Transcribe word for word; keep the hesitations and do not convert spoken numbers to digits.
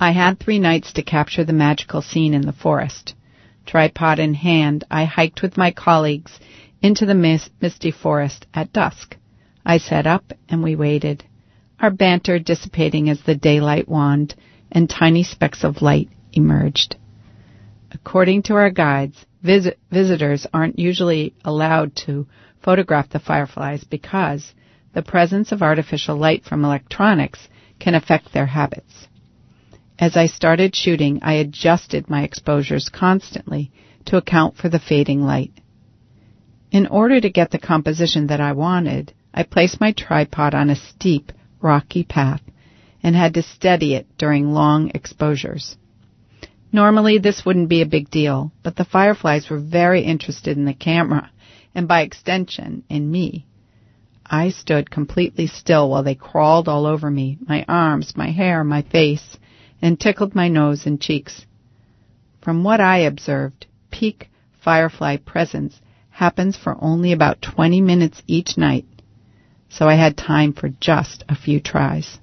I had three nights to capture the magical scene in the forest. Tripod in hand, I hiked with my colleagues into the mist, misty forest at dusk. I set up and we waited, our banter dissipating as the daylight waned and tiny specks of light emerged. According to our guides, visit- visitors aren't usually allowed to photograph the fireflies because the presence of artificial light from electronics can affect their habits. As I started shooting, I adjusted my exposures constantly to account for the fading light. In order to get the composition that I wanted, I placed my tripod on a steep, rocky path and had to steady it during long exposures. Normally, this wouldn't be a big deal, but the fireflies were very interested in the camera and, by extension, in me. I stood completely still while they crawled all over me, my arms, my hair, my face, and tickled my nose and cheeks. From what I observed, peak firefly presence happens for only about twenty minutes each night, so I had time for just a few tries.